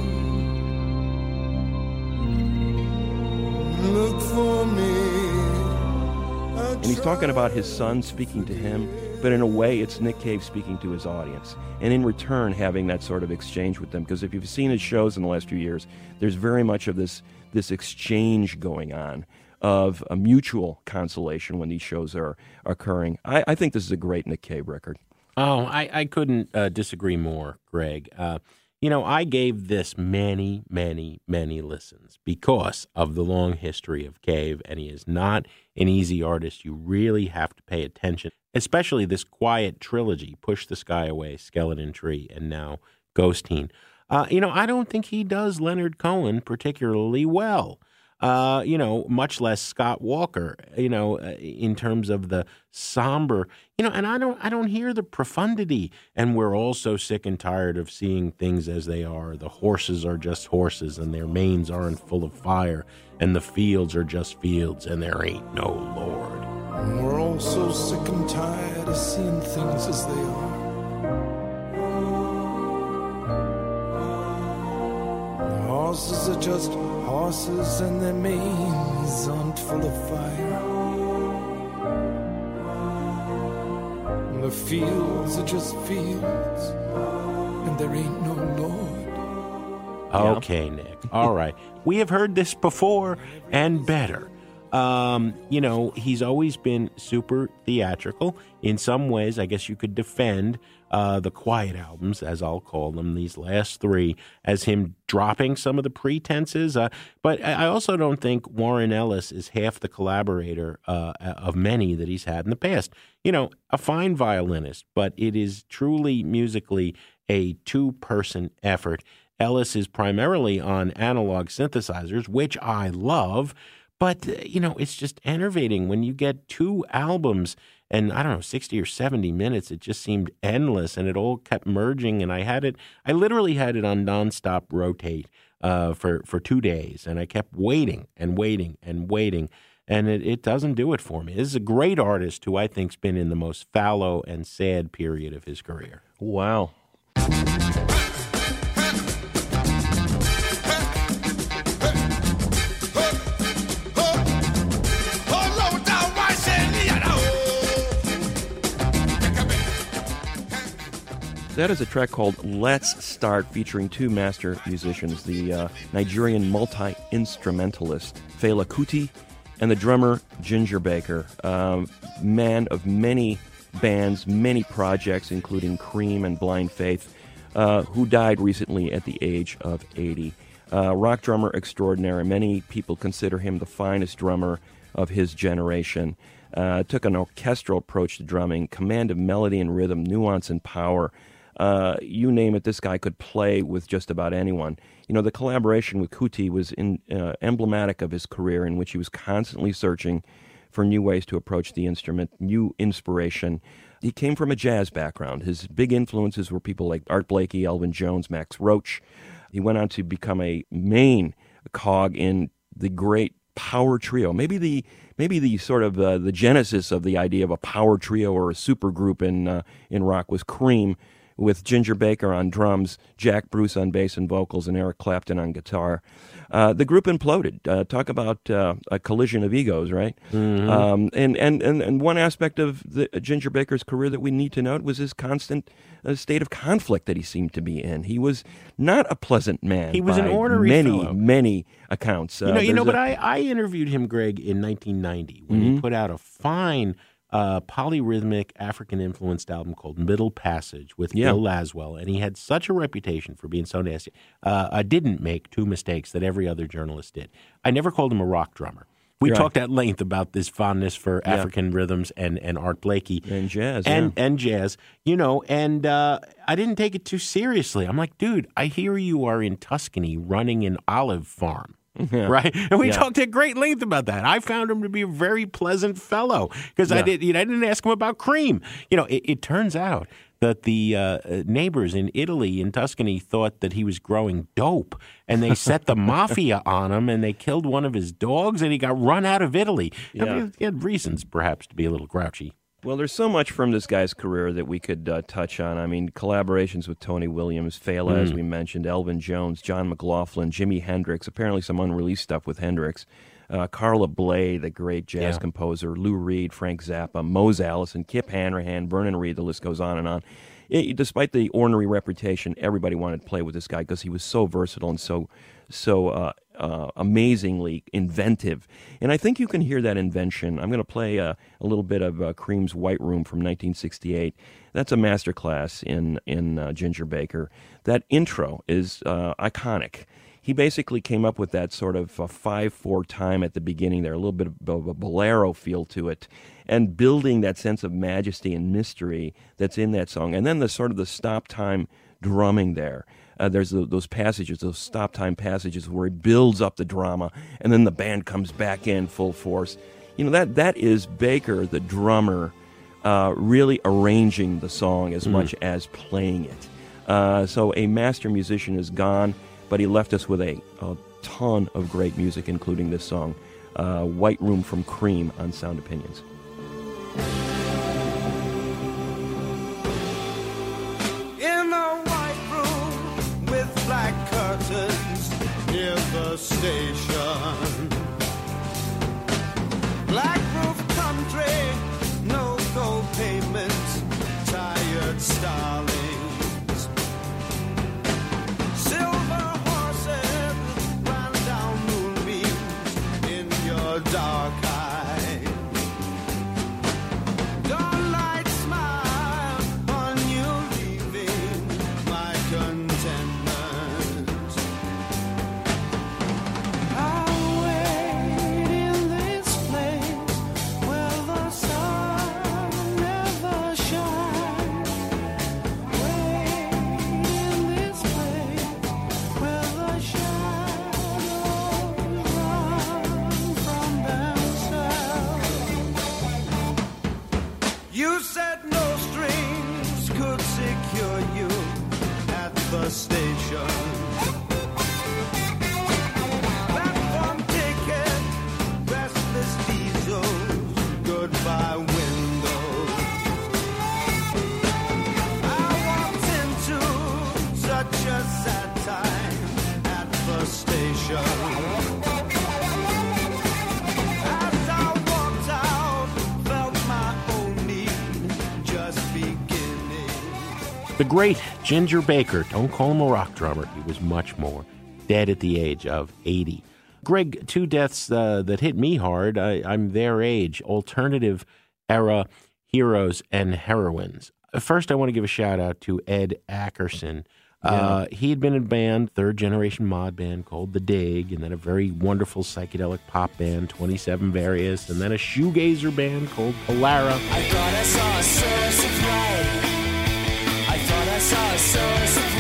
look for me. And he's talking about his son speaking to him, but in a way it's Nick Cave speaking to his audience, and in return having that sort of exchange with them. Because if you've seen his shows in the last few years, there's very much of this this exchange going on of a mutual consolation when these shows are occurring. I, I think this is a great Nick Cave record. Oh, I, I couldn't uh, disagree more, Greg. Uh, you know, I gave this many, many, many listens because of the long history of Cave, and he is not an easy artist. You really have to pay attention, especially this quiet trilogy, Push the Sky Away, Skeleton Tree, and now Ghosteen. Uh, you know, I don't think he does Leonard Cohen particularly well. Uh, you know, much less Scott Walker, you know, uh, in terms of the somber, you know, and I don't, I don't hear the profundity. And we're all so sick and tired of seeing things as they are. The horses are just horses and their manes aren't full of fire. And the fields are just fields and there ain't no Lord. We're all so sick and tired of seeing things as they are. The horses are just horses and their manes aren't full of fire. And the fields are just fields and there ain't no Lord. Okay, Nick. All right. We have heard this before and better. Um, you know, he's always been super theatrical. In some ways, I guess you could defend uh, the quiet albums, as I'll call them, these last three, as him dropping some of the pretenses. Uh, but I also don't think Warren Ellis is half the collaborator uh, of many that he's had in the past. You know, a fine violinist, but it is truly musically a two-person effort. Ellis is primarily on analog synthesizers, which I love. But, you know, it's just enervating when you get two albums and, I don't know, sixty or seventy minutes. It just seemed endless and it all kept merging. And I had it, I literally had it on nonstop rotate uh, for, for two days. And I kept waiting and waiting and waiting. And it, it doesn't do it for me. This is a great artist who I think's been in the most fallow and sad period of his career. Wow. That is a track called Let's Start, featuring two master musicians, the uh, Nigerian multi-instrumentalist Fela Kuti and the drummer Ginger Baker, um, man of many bands, many projects, including Cream and Blind Faith, uh, who died recently at the age of eighty. Uh, rock drummer extraordinary. Many people consider him the finest drummer of his generation. Uh, took an orchestral approach to drumming, command of melody and rhythm, nuance and power. Uh, you name it, this guy could play with just about anyone. You know, the collaboration with Kuti was in, uh, emblematic of his career, in which he was constantly searching for new ways to approach the instrument, new inspiration. He came from a jazz background. His big influences were people like Art Blakey, Elvin Jones, Max Roach. He went on to become a main cog in the great power trio. Maybe the maybe the sort of uh, the genesis of the idea of a power trio or a supergroup in uh, in rock was Cream, with Ginger Baker on drums, Jack Bruce on bass and vocals, and Eric Clapton on guitar. Uh, the group imploded. Uh, talk about uh, a collision of egos, right? Mm-hmm. Um, and, and, and, and one aspect of the, uh, Ginger Baker's career that we need to note was his constant uh, state of conflict that he seemed to be in. He was not a pleasant man. He was by an ornery many, fellow. many accounts. Uh, You know, you know, there's but a- I, I interviewed him, Greg, in nineteen ninety when he Mhm. put out a fine uh, polyrhythmic African-influenced album called Middle Passage with Yeah. Bill Laswell, and he had such a reputation for being so nasty. Uh, I didn't make two mistakes that every other journalist did. I never called him a rock drummer. We Right. talked at length about this fondness for Yeah. African rhythms and, and Art Blakey. And jazz, And, yeah. and jazz, you know, and uh, I didn't take it too seriously. I'm like, dude, I hear you are in Tuscany running an olive farm. Yeah. Right, and we Yeah. talked at great length about that. I found him to be a very pleasant fellow because I Yeah. did. You know, I didn't ask him about Cream. You know, it, it turns out that the uh, neighbors in Italy, in Tuscany, thought that he was growing dope, and they set the mafia on him, and they killed one of his dogs, and he got run out of Italy. I Yeah. mean, he had reasons, perhaps, to be a little grouchy. Well, there's so much from this guy's career that we could uh, touch on. I mean, collaborations with Tony Williams, Fela, as Mm. we mentioned, Elvin Jones, John McLaughlin, Jimi Hendrix, apparently some unreleased stuff with Hendrix, uh, Carla Bley, the great jazz Yeah. composer, Lou Reed, Frank Zappa, Mose Allison, Kip Hanrahan, Vernon Reid, the list goes on and on. It, despite the ornery reputation, everybody wanted to play with this guy because he was so versatile and so so uh, uh, amazingly inventive. And I think you can hear that invention. I'm going to play a, a little bit of uh, Cream's White Room from nineteen sixty-eight. That's a masterclass in, in uh, Ginger Baker. That intro is uh, iconic. He basically came up with that sort of five four time at the beginning there, a little bit of a bolero feel to it, and building that sense of majesty and mystery that's in that song. And then the sort of the stop time drumming there. Uh, there's the, those passages, those stop time passages where he builds up the drama, and then the band comes back in full force. You know, that that is Baker, the drummer, uh, really arranging the song as mm. much as playing it. Uh, so a master musician is gone, but he left us with a, a ton of great music, including this song, uh, White Room from Cream on Sound Opinions. In a white room with black curtains near the station, black roof country, no gold pavement, tired starlings, silver horses ran down moonbeams in your dark eye. Dawnlight smile on you, leaving my contentment. I'll wait in this place where the sun never shines. Wait in this place where the shadows run from themselves. You said no strings could secure you at the station. Platform ticket, restless diesels, goodbye windows. I walked into such a sad time at the station. As I walked out, felt my own need just beginning. The great Ginger Baker, don't call him a rock drummer, he was much more, dead at the age of eighty. Greg, two deaths uh, that hit me hard, I, I'm their age, alternative era heroes and heroines. First, I want to give a shout out to Ed Ackerson. Uh, he had been in a band, third generation mod band called The Dig, and then a very wonderful psychedelic pop band, twenty-seven Various, and then a shoegazer band called Polara. I thought I saw a source of light. I thought I saw a source of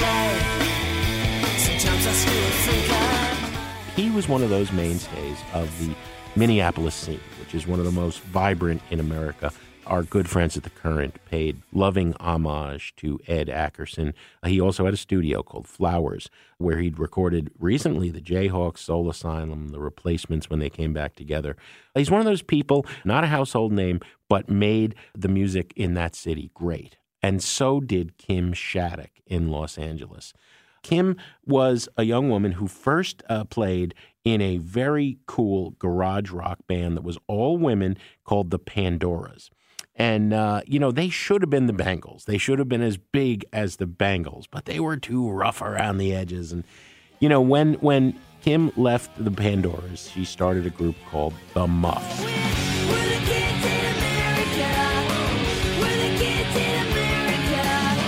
light. Sometimes I still think I... He was one of those mainstays of the Minneapolis scene, which is one of the most vibrant in America. Our good friends at The Current paid loving homage to Ed Ackerson. Uh, he also had a studio called Flowers, where he'd recorded recently the Jayhawks, Soul Asylum, The Replacements when they came back together. He's one of those people, not a household name, but made the music in that city great. And so did Kim Shattuck in Los Angeles. Kim was a young woman who first uh, played in a very cool garage rock band that was all women called the Pandoras. And, uh, you know, they should have been the Bangles. They should have been as big as the Bangles, but they were too rough around the edges. And, you know, when when Kim left the Pandoras, she started a group called The Muffs. We're the kids in America. We're the kids in America.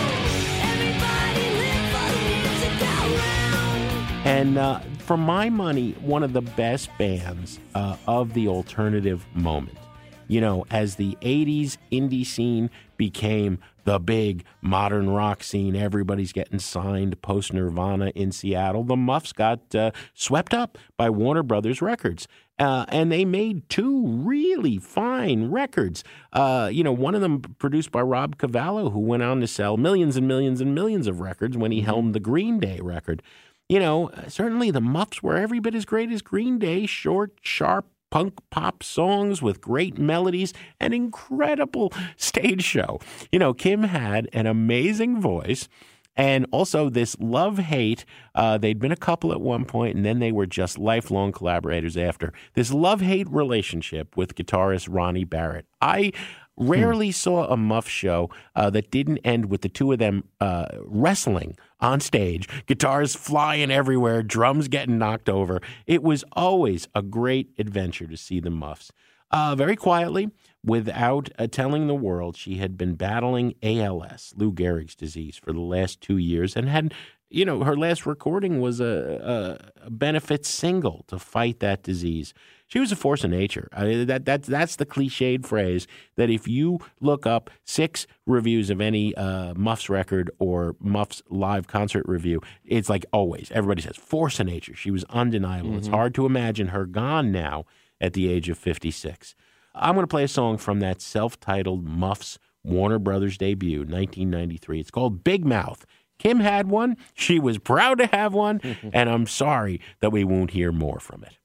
Everybody live for the music go round. And uh, for my money, one of the best bands uh, of the alternative moment. You know, as the eighties indie scene became the big modern rock scene, everybody's getting signed post-Nirvana in Seattle. The Muffs got uh, swept up by Warner Brothers Records, uh, and they made two really fine records. Uh, you know, one of them produced by Rob Cavallo, who went on to sell millions and millions and millions of records when he helmed the Green Day record. You know, certainly the Muffs were every bit as great as Green Day, short, sharp, punk pop songs with great melodies and incredible stage show. You know, Kim had an amazing voice and also this love-hate. Uh, they'd been a couple at one point, and then they were just lifelong collaborators after. This love-hate relationship with guitarist Ronnie Barrett. I Rarely saw a Muff show uh, that didn't end with the two of them uh, wrestling on stage, guitars flying everywhere, drums getting knocked over. It was always a great adventure to see the Muffs. Uh, very quietly, without uh, telling the world, she had been battling A L S, Lou Gehrig's disease, for the last two years and had, you know, her last recording was a, a, a benefit single to fight that disease. She was a force of nature. I mean, that, that, that's the cliched phrase that if you look up six reviews of any uh, Muffs record or Muffs live concert review, it's like always. Everybody says force of nature. She was undeniable. Mm-hmm. It's hard to imagine her gone now at the age of fifty-six. I'm going to play a song from that self-titled Muffs Warner Brothers debut, nineteen ninety-three. It's called Big Mouth. Kim had one. She was proud to have one. And I'm sorry that we won't hear more from it.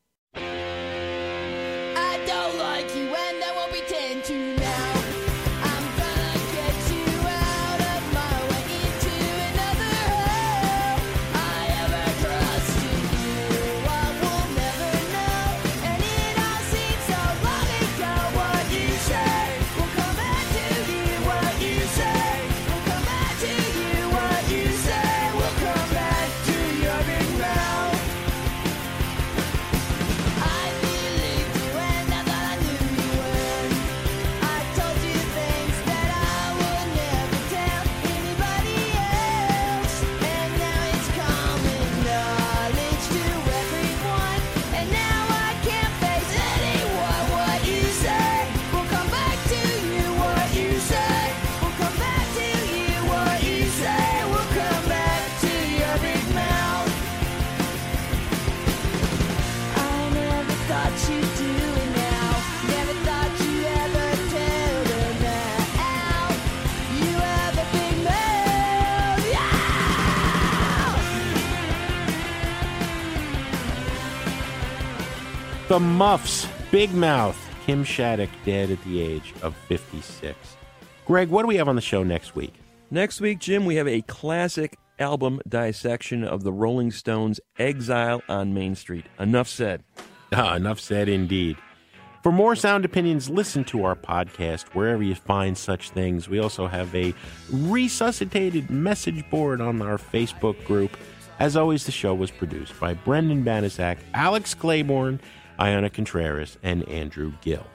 The Muffs, Big Mouth. Kim Shattuck dead at the age of fifty-six. Greg, what do we have on the show next week? Next week, Jim, we have a classic album dissection of the Rolling Stones' Exile on Main Street. Enough said. Ah, enough said indeed. For more sound opinions, listen to our podcast wherever you find such things. We also have a resuscitated message board on our Facebook group. As always, the show was produced by Brendan Banaszak, Alex Claiborne, Iona Contreras, and Andrew Gill.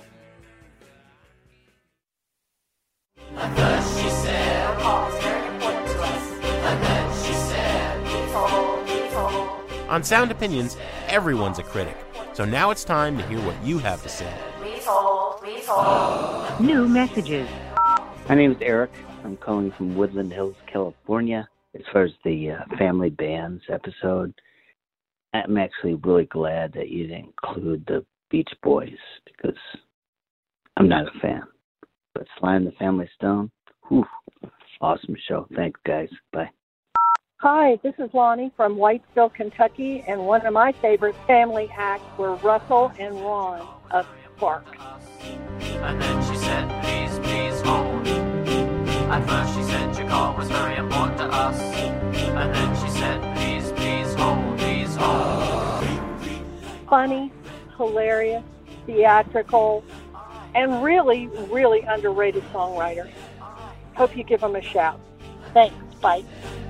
At first she said, "Oh, it's very important to us." And then she said, "Be told, be told." On Sound Opinions, everyone's a critic. So now it's time to hear what you have to say. Be told, be told. New messages. My name is Eric. I'm calling from Woodland Hills, California. As far as the uh, family bands episode, I'm actually really glad that you didn't include the Beach Boys because I'm not a fan. But Sly and the Family Stone, whew, awesome show. Thanks, guys. Bye. Hi, this is Lonnie from Whitesville, Kentucky, and one of my favorite family acts were Russell and Ron of Spark. And then she said, "Please, please hold." At first she said your call was very important to us. And then she said, "Please, please hold, please hold." Funny, hilarious, theatrical, and really, really underrated songwriter. Hope you give him a shout. Thanks. Bye.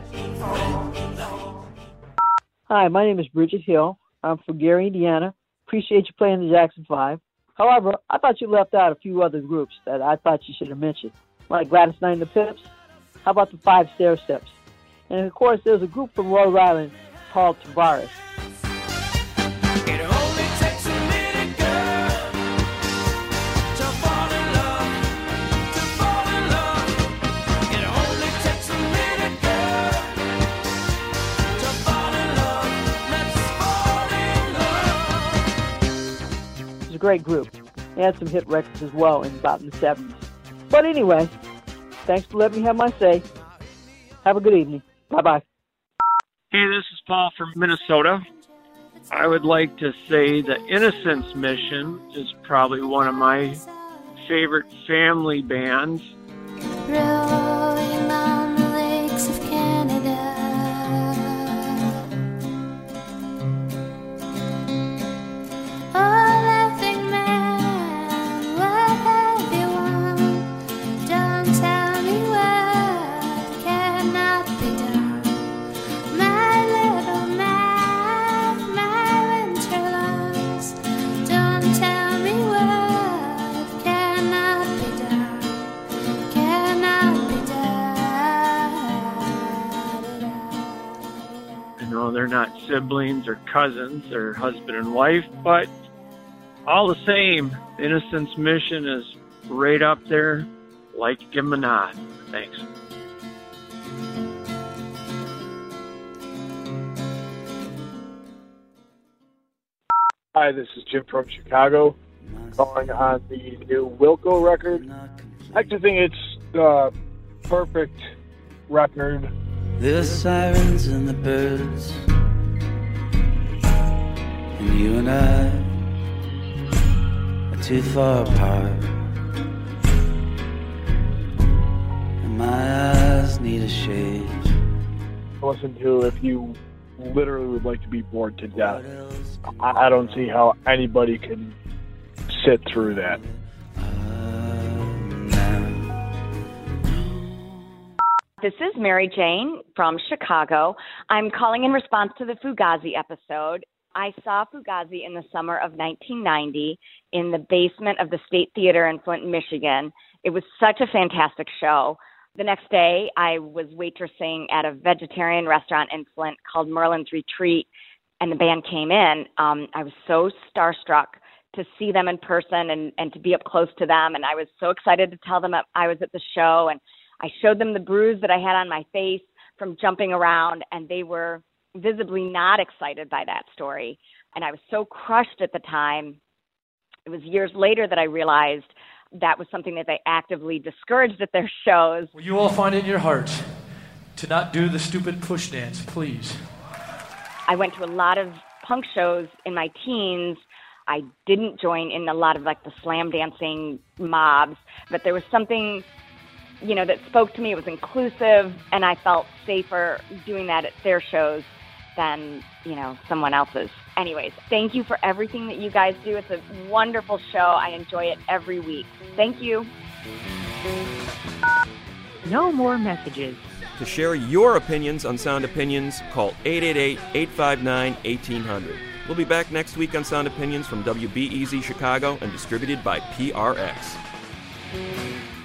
Hi, my name is Bridget Hill. I'm from Gary, Indiana. Appreciate you playing the Jackson Five. However, I thought you left out a few other groups that I thought you should have mentioned, like Gladys Knight and the Pips. How about the Five Stair Steps? And of course, there's a group from Rhode Island called Tavares. It only takes a minute, girl, to fall in love, to fall in love. It only takes a minute, girl, to fall in love. Let's fall in love. It's a great group. They had some hit records as well in about in the seventies. But anyway, thanks for letting me have my say. Have a good evening. Bye-bye. Hey, this is Paul from Minnesota. I would like to say the Innocence Mission is probably one of my favorite family bands. Rowing on the lakes of Canada. Oh, laughing man, what have you won? they're not siblings or cousins or husband and wife, but all the same, Innocence Mission is right up there. Like, give them a nod. Thanks. Hi, this is Jim from Chicago, calling on the new Wilco record. I actually think it's the perfect record. The sirens and the birds, and you and I are too far apart, and my eyes need a shade. Listen to if you literally would like to be bored to death. I, I don't see how anybody can sit through that. This is Mary Jane from Chicago. I'm calling in response to the Fugazi episode. I saw Fugazi in the summer of nineteen ninety in the basement of the State Theater in Flint, Michigan. It was such a fantastic show. The next day, I was waitressing at a vegetarian restaurant in Flint called Merlin's Retreat, and the band came in. Um, I was so starstruck to see them in person and, and to be up close to them, and I was so excited to tell them I was at the show, and I showed them the bruise that I had on my face from jumping around, and they were visibly not excited by that story. And I was so crushed at the time. It was years later that I realized that was something that they actively discouraged at their shows. Will you all find it in your hearts to not do the stupid push dance, please? I went to a lot of punk shows in my teens. I didn't join in a lot of like the slam dancing mobs, but there was something, you know, that spoke to me. It was inclusive, and I felt safer doing that at their shows than, you know, someone else's. Anyways, thank you for everything that you guys do. It's a wonderful show. I enjoy it every week. Thank you. No more messages. To share your opinions on Sound Opinions, call eight eight eight, eight five nine, one eight zero zero. We'll be back next week on Sound Opinions from W B E Z Chicago and distributed by P R X.